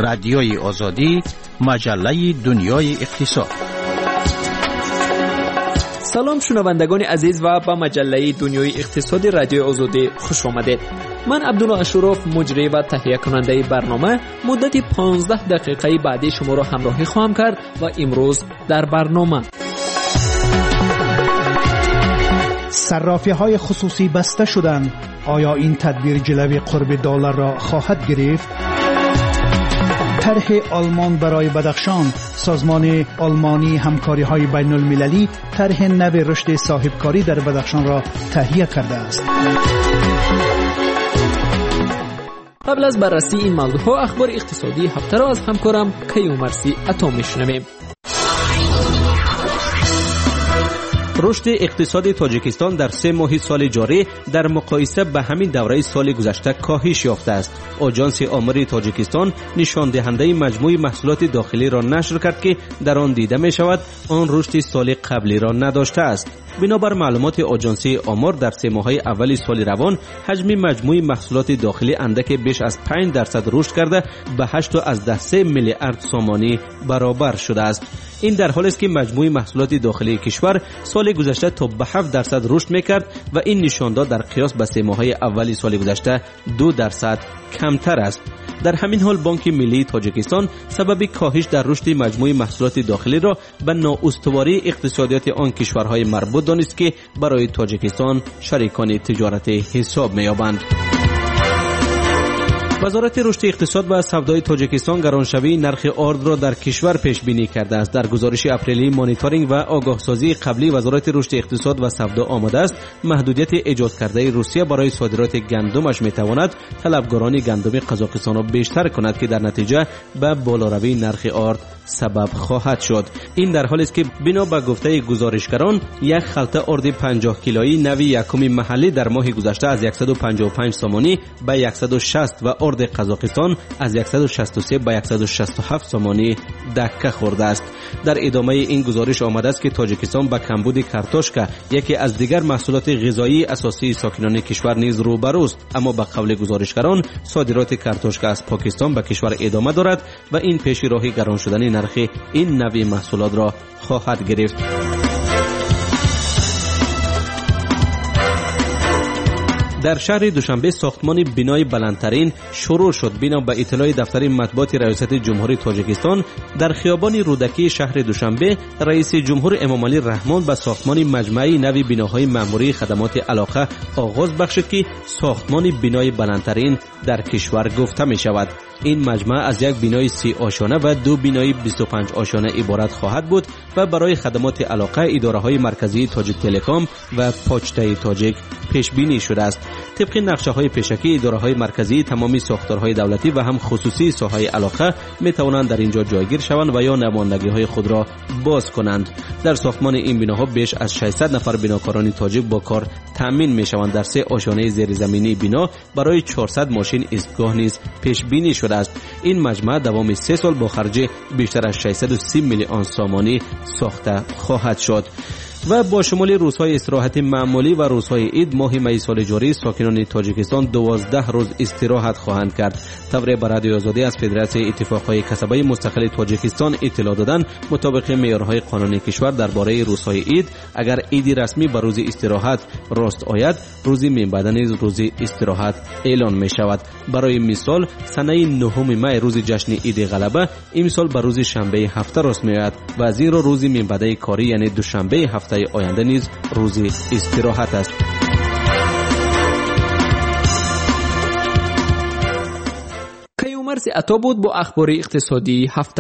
رادیوی آزادی، مجله دنیای اقتصاد. سلام شنوندگان عزیز و به مجله دنیای اقتصادی رادیو آزادی خوش آمدید. من عبدالله اشرف، مجری و تهیه کننده برنامه، مدت 15 دقیقه بعدی شما را همراهی خواهم کرد و امروز در برنامه صرافی‌های خصوصی بسته شدند. آیا این تدبیر جلوی قرب دلار را خواهد گرفت؟ طرح آلمان برای بدخشان. سازمان آلمانی همکاری‌های بین‌المللی طرح نو رشد صاحبکاری در بدخشان را تهیه کرده است. قبل از بررسی این موضوعها اخبار اقتصادی هفته را از همکارم کیومرثی عطا میشنویم. رشد اقتصاد تاجیکستان در 3 ماه سال جاری در مقایسه به همین دوره سال گذشته کاهش یافته است. آژانس آمار تاجیکستان نشان دهنده مجموع محصولات داخلی را نشر کرد که در آن دیده می شود آن رشد سال قبلی را نداشته است. بنابر معلومات آژانس آمار در 3 ماه اول سال روان حجم مجموع محصولات داخلی اندک بیش از 5% رشد کرده به 8.3 میلیارد سومانی برابر شده است. این در حالی است که مجموع محصولات داخلی کشور سال گذشته تا به 7% رشد میکرد و این نشاندار در قیاس به 3 ماه اول سال گذشته 2% کمتر است. در همین حال بانک ملی تاجیکستان سبب کاهش در رشد مجموع محصولات داخلی را به نااستواری اقتصادیات آن کشورهای مربوط دانست که برای تاجیکستان شریکان تجارتی حساب می‌یابند. وزارت رشد اقتصاد و سودای تاجیکستان گرانشوی نرخ آرد را در کشور پیش بینی کرده است. در گزارش اپریلی مانیتورینگ و آگاهسازی قبلی وزارت رشد اقتصاد و سودا آمده است محدودیت ایجاد کرده روسیه برای صادرات گندمش میتواند طلبگاران گندم قزاقستان را بیشتر کند که در نتیجه به بالاروی نرخ آرد سبب خواهد شد. این در حالی است که بنا به گفته گزارشگران یک خلطه آرد 50 کیلویی نوی یکم محلی در ماه گذشته از 155 سومانی به 160 و آرد قزاقستان از 163 به 167 سومانی دکه خورده است. در ادامه این گزارش آمده است که تاجیکستان با کمبود کارتوشکا یکی از دیگر محصولات غذایی اساسی ساکنان کشور نیز روبروست، اما به قول گزارشگران صادرات کارتوشکا از پاکستان به کشور ادامه دارد و این پیش راهی گران شدن نرخ این نوع محصولات را خواهد گرفت. در شهر دوشنبه ساختمان بنای بلندترین شروع شد. بنا به اطلاع دفتر مطبوعات ریاست جمهوری تاجیکستان در خیابان رودکی شهر دوشنبه رئیس جمهور امام علی رحمان به ساختمان مجمعی نوی بناهای معماری خدمات علاقه آغاز بخشید که ساختمان بنای بلندترین در کشور گفته می شود. این مجمع از یک بنای 30 آشانه و 2 بنای 25 آشانه عبارت خواهد بود و برای خدمات علاقه اداره‌های مرکزی تاجیک تلکام و پوچتای تاجیک پیش بینی شده است. طبق نقشه‌های پیشکی اداره‌های مرکزی تمامی ساختارهای دولتی و هم خصوصی ساحه علاقه می‌توانند در اینجا جایگیر شوند و یا نمایندگی‌های خود را باز کنند. در ساختمان این بناها بیش از 600 نفر بناکاران تاجیک با کار تامین می‌شوند. در 3 آشانه زیرزمینی بنا برای 400 ماشین ایستگاه نیز پیش بینی شده است. این مجمع دوام 3 سال با خرج بیشتر از 630 میلیون سومانی ساخته خواهد شد. و با شمول روزهای استراحت معمولی و روزهای عید ماه می سال جاری ساکنان تاجیکستان 12 روز استراحت خواهند کرد. طبق بر رادیو آزادی از فدراسیون اتفاقهای کسبه مستقل تاجیکستان اطلاع دادن مطابق معیارهای قانونی کشور درباره روزهای عید اگر عیدی رسمی به روز استراحت راست آید روزی من بعد نیز روز استراحت اعلان می شود. برای مثال سنه 9 می روز جشن عید غلبه امسال به روز شنبه هفته راست می آید و زیرا روز من بعد کاری یعنی دوشنبه هفته آینده نیز روز استراحت است. کیومرثی عطا بود با اخبار اقتصادی هفته.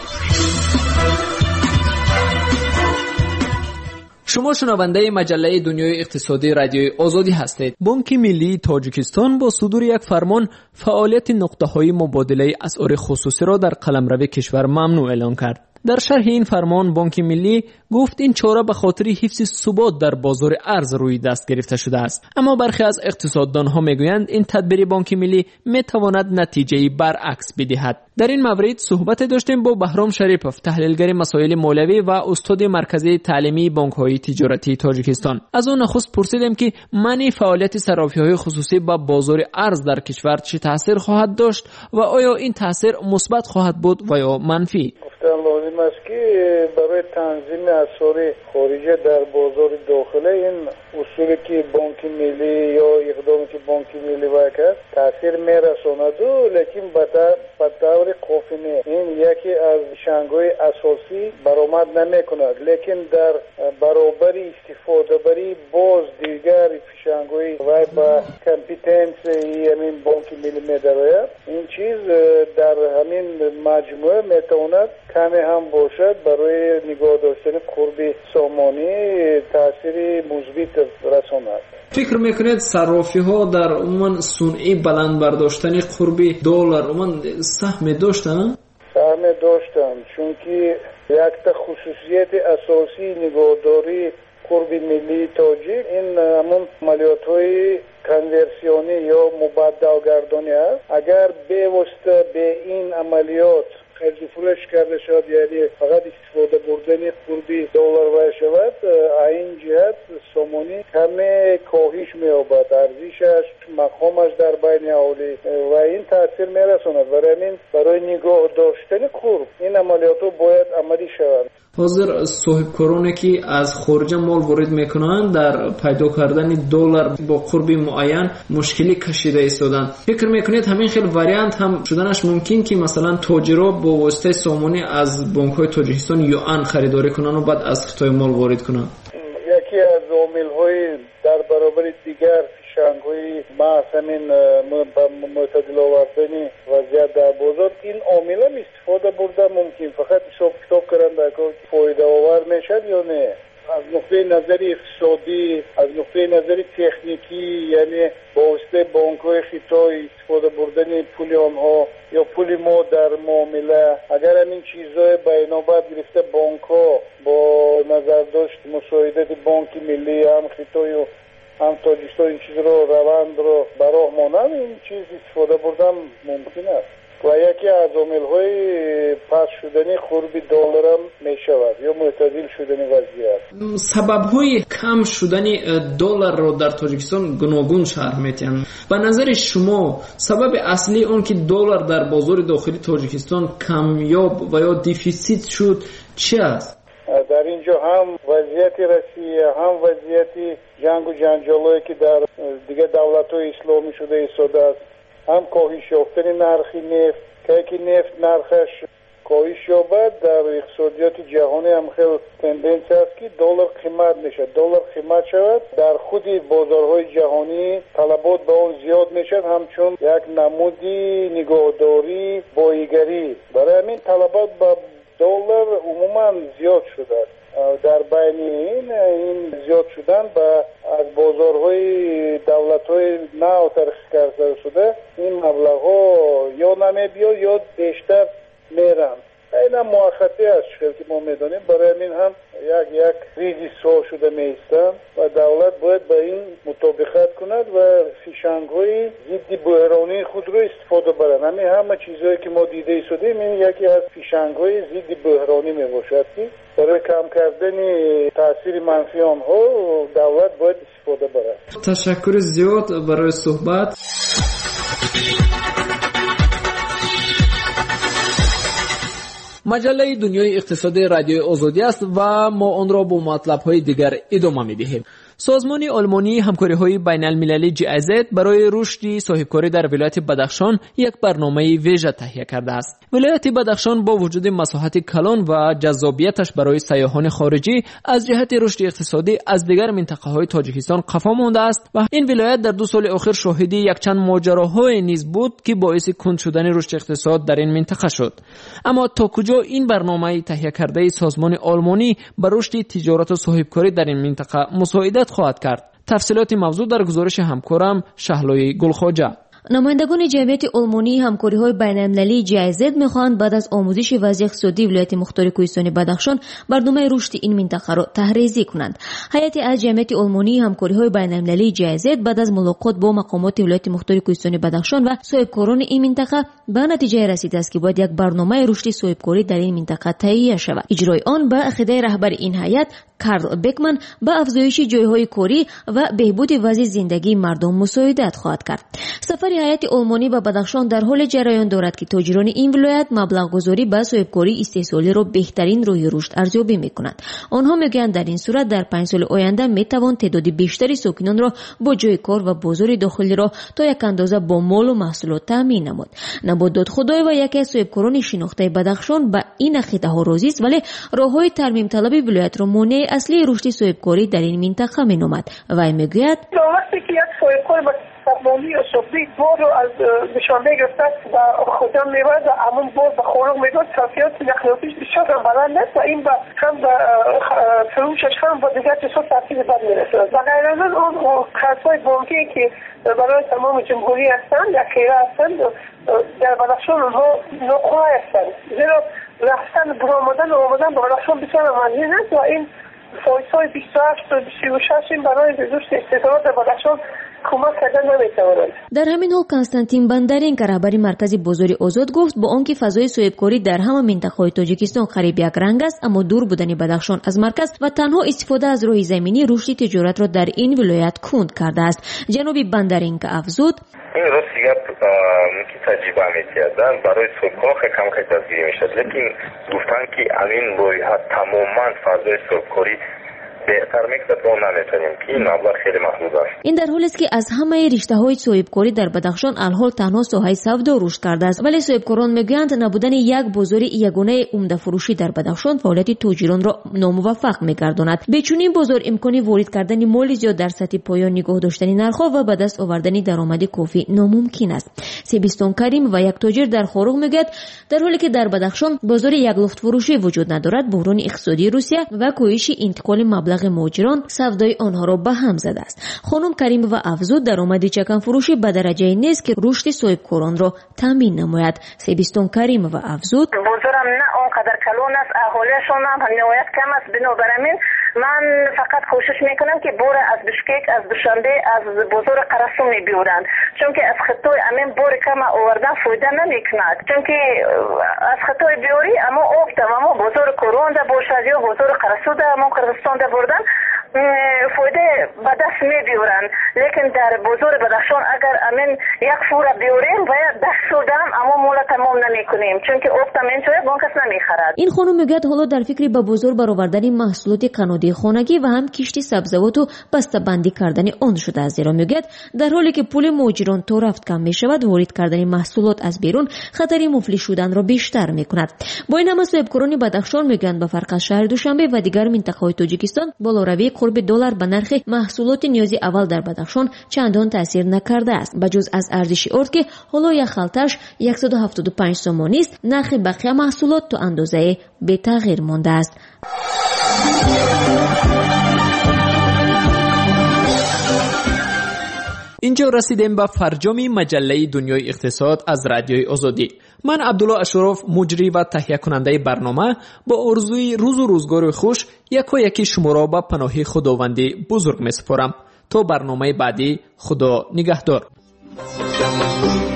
شما شنونده مجله دنیای اقتصادی رادیوی آزادی هستید. بانک ملی تاجیکستان با صدور یک فرمان فعالیت نقطه‌های مبادله اسعار خصوصی را در قلمرو کشور ممنوع اعلان کرد. در شرح این فرمان بانک ملی گفت این چاره به خاطر حفظ ثبات در بازار ارز روی دست گرفته شده است. اما برخی از اقتصاددانها میگویند این تدبیر بانک ملی میتواند نتیجه‌ای برعکس بدهد. در این مورد صحبت داشتیم با بهرام شریپوف، تحلیلگر مسائل مالوی و استاد مرکزی تعلیمی بانک‌های تجارتی تاجیکستان. از او نخست پرسیدم که منع فعالیت صرافی‌های خصوصی با بازار ارز در کشور چه تاثیر خواهد داشت و آیا این تاثیر مثبت خواهد بود و یا منفی؟ لازم است که برای تنظیم اسعار خارجه در بازار داخلی این اصولی که بانک ملی یا اقدامی که بانک ملی کرد تاثیر میرساند، لیکن به طور کافی نیست. این یکی از شنگای اساسی برآمد نمیکند، لیکن در برابر استفاده بری باز دیگر فشنگای و با کامپیتنس همین بانک ملی میدارد. این چیز در همین مجموعه میتواند کمی هم باشد برای نگاه داشتن قرب سامانی تاثیر مثبت رساند. فکر میکنید صرافی ها در عموم صنعی بلند برداشتن قرب دلار عموما سهم داشتن؟ سهم داشتن، چون که یک تا خصوصیت اساسی نگاهداری قرب ملی تاجیک این همون عملیات های کنورسیونی یا مبادلگردانی است. اگر به واسطه به این عملیات خرج فروش کرده شد، یعنی فقط استفاده بردن قربی دلار و شود، این جهت سامانی کمی کاهش می‌یابد، ارزشش مقامش در بین اهالی و این تاثیر میرساند. برای نگاه داشتن قرب این عملیات باید عملی شود. حاضر صاحبکارانی که از خارج مال وارد میکنند در پیدا کردن دلار با قربی معین مشکلی کشیده ایستادند. فکر میکنید همین خیلی واریانت هم شدنش ممکن که مثلا تاجرها با واسطه سامانی از بانک‌های تاجیکستان یوان خریداری کنن و بعد از خطای مال وارد کنن؟ یکی از عامل‌های در برابر دیگر شنگوی ما همین معتدل آوردنی وضعیت در بازار این عامل هم استفاده برده ممکن فقط حساب کتاب کردن که فایده آور میشد یا نه. از نقطه نظر اقتصادی، از نقطه نظر تکنیکی، یعنی با واسطه بانک‌های خطای استفاده بردن پول آنها یا پول ما در معامله، اگر همین چیزهای بینابر گرفته بانک‌ها با نظر داشت مساعدت بانک ملی هم خطای و هم تاجیکستان این چیز رو روند رو براه مانند این چیز استفاده بردن ممکن است و یکی از عامل‌های پس شدنی قرب دلار هم میشود یا معتدل شدنی وضعیت. سبب‌های کم شدنی دلار رو در تاجیکستان گوناگون شرح می‌دهند. به نظر شما سبب اصلی اون که دلار در بازار داخلی تاجیکستان کمیاب و یا دیفیسیت شد چی است؟ در اینجا هم وضعیت روسیه، هم وضعیت جنگ و جنجالایی که در دیگه دولت‌های اسلامی شده ایستاده است، هم کاهش یافتن نرخ نفت که نفت نرخش کاهش یابد. در اقتصادیات جهانی هم خیلی تندنس است که دلار قیمت میشه، دلار قیمت شود، در خود بازارهای جهانی طلبات به اون زیاد میشد، همچون یک نمودی نگاهداری بایگری. برای همین طلبات به دلار عموما زیاد شده است. در بین این زیاد شدن و از بازارهای دولت‌های نو ترخیص کرده شده این مبلغ‌ها یا نمی‌بیاد یا بیشتر میرن. این هم موقتی است که ما میدونیم. برای همین هم یک ریزی سو شده میستن و دولت باید به این مطابقت کند و فیشنگ‌های ضد بحرانی خود رو استفاده برن. همین همه چیزهایی که ما دیده ایستادیم این یکی از فیشنگ‌های ضد بحرانی میباشد که برای کم کردن تاثیر منفی آنها دولت باید استفاده برد. تشکر زیاد برای صحبت. مجله دنیای اقتصادی رادیو آزادی است و ما آن را با مطلب‌های دیگر ادامه می‌دهیم. سازمان آلمانی همکاری‌های بین‌المللی GIZ برای رشد صاحبکاری در ولایت بدخشان یک برنامه ویژه تهیه کرده است. ولایت بدخشان با وجود مساحت کلان و جذابیتش برای سیاحان خارجی از جهت رشد اقتصادی از دیگر منطقه‌های تاجیکستان قفا مانده است و این ولایت در 2 سال اخیر شاهد یک چند ماجراهای نیز بود که باعث کند شدن رشد اقتصاد در این منطقه شد. اما تا کجا این برنامه تهیه کرده سازمان آلمانی بر رشد تجارت و صاحبکاری در این منطقه مساعدت خواهد کرد؟ تفصیلات موضوع در گزارش همکارم شهلای گلخواجه. نمایندگان جمعیت آلمانی همکاری‌های بین‌المللی GIZ می‌خواهند بعد از آموزش وضع اقتصادی ولایت مختار کوهستانی بدخشان برنامه رشد این منطقه را طرح‌ریزی کنند. هیئتی از جمعیت آلمانی همکاری‌های بین‌المللی GIZ بعد از ملاقات با مقامات ولایت مختار کوهستانی بدخشان و صاحبکاران این منطقه به نتیجه رسیده است که باید یک برنامه رشد صاحبکاری در این منطقه تهیه شود. اجرای آن به عقیده رهبر این هیئت کارل بکمن به افزایش جایهای کاری و بهبود وضع زندگی مردم مساعدت خواهد کرد. سفر هیئت آلمانی به بدخشان در حال جریان دارد که تاجران این ولایت مبلغ گذاری به صاحبکاری استحصالی را بهترین راه رشد ارزیابی می‌کنند. آنها میگویند در این صورت در 5 سال آینده میتوان تعداد بیشتری ساکنان را با جای کار و بازار داخلی را تا یک اندازه با مال و محصولات تامین نمود. نبود داد خدای و یکی از صاحبکاران شناخته بدخشان به این عقیده ها راضی است، ولی راههای ترمیم طلب ولایت را مانع اصلی رشد صاحبکاری در این منطقه مینامد. وی میگوید وقتی که یک صاحبکار سازمانی و شغلی بار رو از نشانده گرفته و خودم میبرد و همون بار به خورق میداد کیفیت نخلاتیش بسیار هم بلند است و این هم به فروشش هم با دیگر چیزها تاثیر بد میرسد و غیر از اون قرضهای بانکی که برای تمام جمهوری هستند یا خیره هستند در بدخشان اونها ناخواه هستند، زیرا رفتن برآمدن و آمدن به بدخشان بسیار مزین است و این فایدهای 28 و 36 این برای رشد استعداد در بدخشان کمک کردن نمیتواند. در همین حال کنستانتین بندرین که رهبر مرکز بازار آزاد گفت با آنکه فضای صاحبکاری در همه منطقه‌های تاجیکستان قریب یک رنگ است، اما دور بودن بدخشان از مرکز و تنها استفاده از راه زمینی رشد تجارت را در این ولایت کند کرده است. جناب بندرین که افزود این روسیه که تجربه می‌کردن برای صاحبکار کم دستگیری میشد، لیکن گفتن که همین رویها تماما فضای صاحبکاری بهتر می‌کرد و نمی‌تونیم که این مبلغ خیلی محدود است. این در حالی است که از همه رشته‌های صاحبکاری در بدخشان الحال تنها ساحه سودا رشد کرده است، ولی صاحبکاران میگویند نبودن یک بازار یگانه عمده فروشی در بدخشان فعالیت تاجران را ناموفق می‌گرداند. به چنین بازار امکان وارد کردن مال زیاد در سطح پایان نگاه داشتن نرخ‌ها و به دست آوردن درآمد کافی ناممکن است. سیبستان کریم و یک تاجر در خارق میگوید در حالی که در بدخشان بازار یک لفت فروشی وجود ندارد، بحران اقتصادی روسیه و کاهش انتقال مبلغ مهاجران سودای آنها را به هم زده است. خانم کریم و افزود درآمد چکن فروشی به درجه نیست که رشد صاحبکاران را تامین نماید. سیبستان کریم و افزود بازارم نه اونقدر کلان است، اهالیشون هم نهایت کم است، بنابراین من فقط کوشش میکنم که بور از بشکیک، از دوشنبه، از بازار قرسون میبیورند، چون که از خطای امین بور کم آوردن فایده نمیکند، چون که از خطای بیوری اما آفتم اما بازار کرون ده باشد یا بازار قرسون ده اما کردستان ده بردن فایده به دست میبیورند، لیکن در بازار بدخشان اگر امین یک فوره بیوریم باید 10 سودم اما مولا تمام نمیکنیم، چون که آفتم این شوید بان کس نمیخرد. این خانم میگوید حالا در فکر به بازار برآوردن محصولات قنادی خانگی و هم کشتی سبزیجات و بسته‌بندی کردن آن شده است، زیرا میگوید در حالی که پول مهاجران تا رفت کم میشود، وارد کردن محصولات از بیرون خطر مفلس شدن را بیشتر میکند. با این همه صاحبکاران بدخشان میگویند به فرق از شهر دوشنبه و دیگر منطقه‌های تاجیکستان بالاروی قرب دلار به نرخ محصولات نیازی اول در بدخشان چندان تاثیر نکرده است، بجز از ارزش ارد که حالا یک خلطش 175 سومانی است. نرخ بقیه محصولات تا اندازه به تغییر مانده است. اینجا رسیدیم به فرجام مجله دنیای اقتصاد از رادیوی آزادی. من عبدالله اشرف، مجری و تهیه کننده برنامه، با آرزوی روز و روزگار خوش یکی شما را به پناه خداوندی بزرگ می‌سپارم. تا برنامه بعدی، خدا نگهدار.